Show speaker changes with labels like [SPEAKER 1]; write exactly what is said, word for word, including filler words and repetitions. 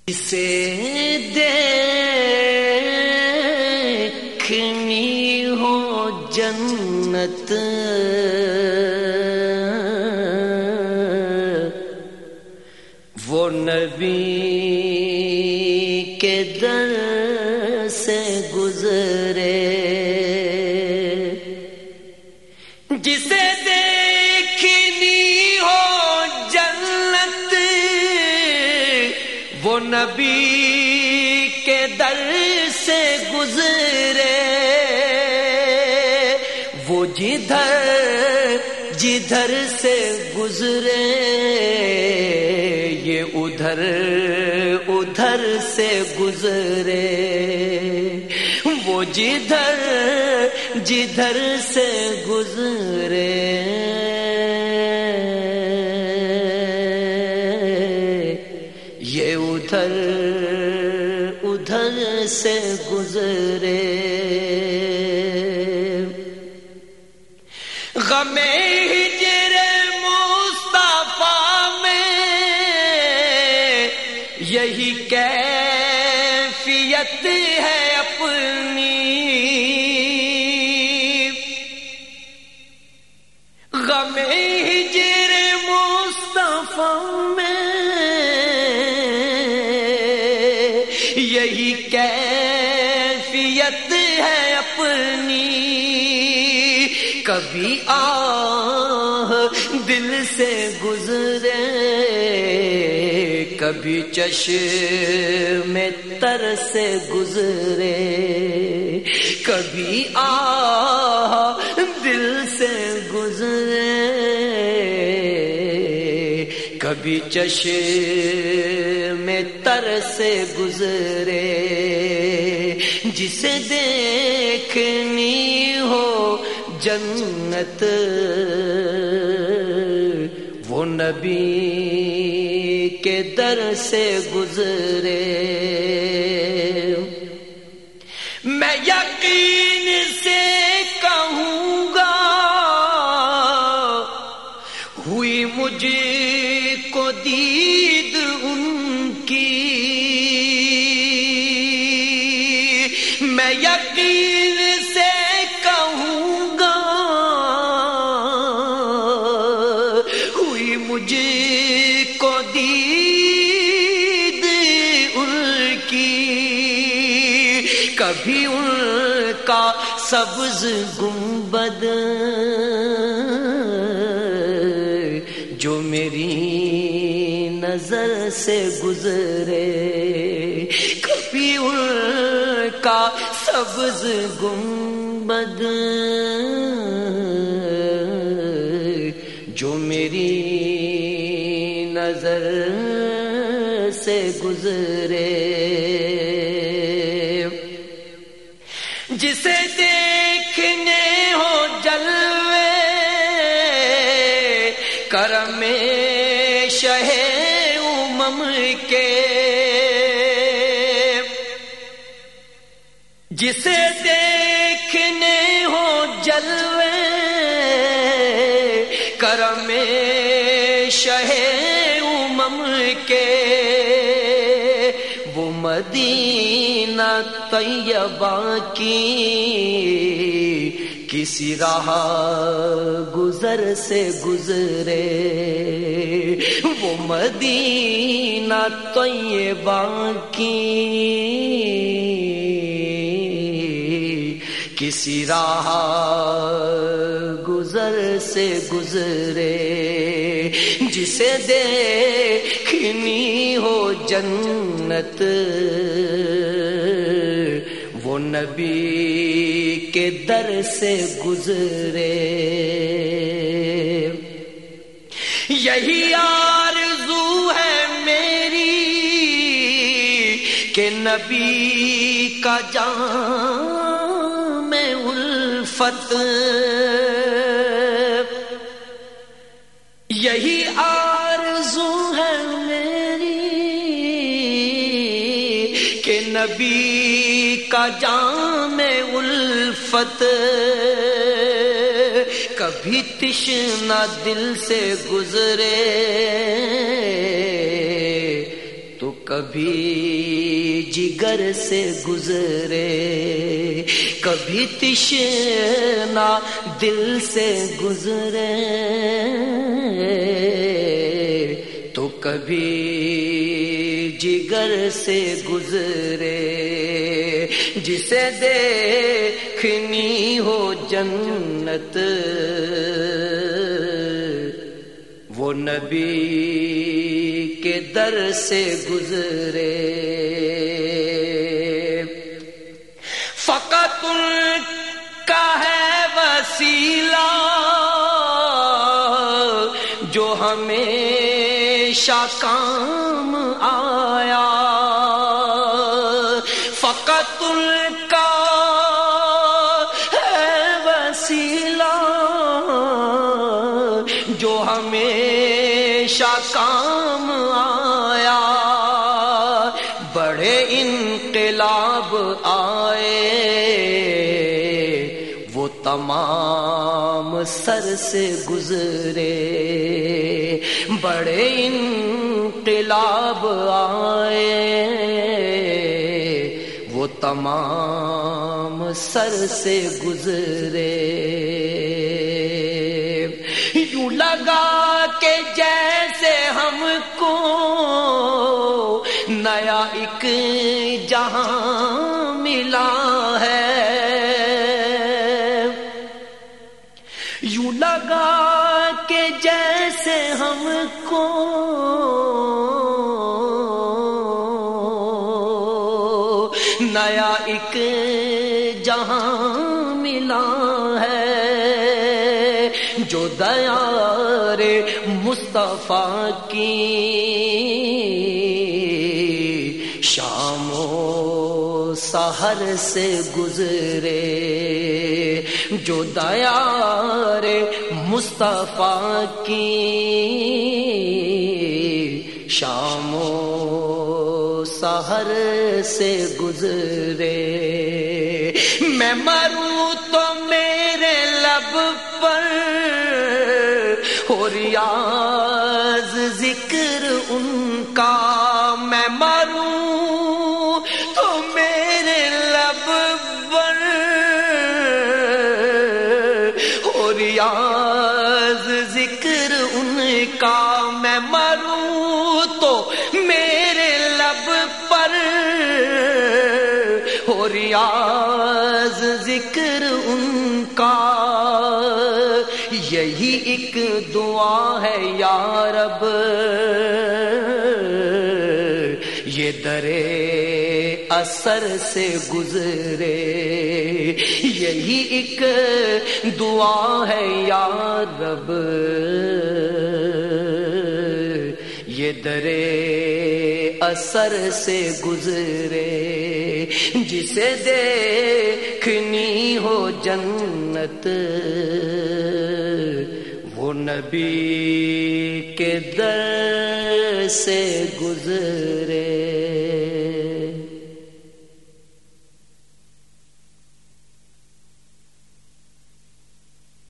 [SPEAKER 1] اسے دیکھنی ہو جنت وہ نبی کے در سے گزرے، جسے دیکھنی ہو جنت وہ نبی کے در سے گزرے، وہ جدھر جدھر سے گزرے یہ ادھر ادھر سے گزرے، وہ جدھر جدھر سے گزرے یہ ادھر ادھر سے گزرے۔ غم ہجر مصطفیٰ میں یہی کیفیت ہے اپنی، غم ہجر مصطفیٰ میں یہی کیفیت ہے اپنی، کبھی آہ دل سے گزرے کبھی چشم تر سے گزرے، کبھی آہ دل سے گزرے کبھی چشم تر سے گزرے، جسے دیکھنی ہو جنت وہ نبی کے در سے گزرے۔ میں یقین سے کہوں گا ہوئی مجھ کو دید ان کی، میں یقین سے کہوں گا ہوئی مجھ کو دید ان کی، کبھی ان کا سبز گنبد جو میری نظر سے گزرے، کبھی ان کا سبز گنبد جو میری نظر سے گزرے، جسے دیکھنے ہو جلوے کرم شہ امم کے، جسے دیکھنے ہو جلوے کرم شہ امم کے، وہ مدینہ طیبہ کی کسی راہ گزر سے گزرے، وہ مدینہ طیبہ کی کسی راہ گزر سے گزرے، جسے دیکھنی ہو جنت وہ نبی کے در سے گزرے۔ یہی آرزو ہے میری کہ نبی کا جام الفت، یہی آرزو ہے میری کہ نبی کا جام الفت کبھی تشنہ دل سے گزرے تو کبھی جگر سے گزرے، کبھی تشنا دل سے گزرے، تو کبھی جگر سے گزرے، جسے دیکھنی ہو جنت وہ نبی کے در سے گزرے۔ فقط ان کا ہے وسیلہ جو ہمیشہ کام آیا، فقط ان کا ہے وسیلہ جو ہمیشہ کام آیا، بڑے انقلاب آئے وہ تمام سر سے گزرے، بڑے انقلاب آئے وہ تمام سر سے گزرے۔ یوں لگا کہ جیسے ہم کو نیا ایک جہاں ملا ہے، یوں لگا کہ جیسے ہم کو نیا ایک جہاں ملا ہے، جو دیار مصطفیٰ کی شام و سحر سے گزرے، جو دیار مصطفیٰ کی شام و سحر سے گزرے۔ میں مروں تو میرے لب پر ہو ریاض ذکر ان کا، میں مروں تو میرے لب پر ہو ریاض ذکر ان کا، میں مروں تو میرے لب پر ہو ریاض ذکر ان کا، یہی ایک دعا ہے یا رب یہ درے اثر سے گزرے، یہی ایک دعا ہے یا رب یہ درے اثر سے گزرے، جسے دیکھنی ہو جنت وہ نبی کے در سے گزرے۔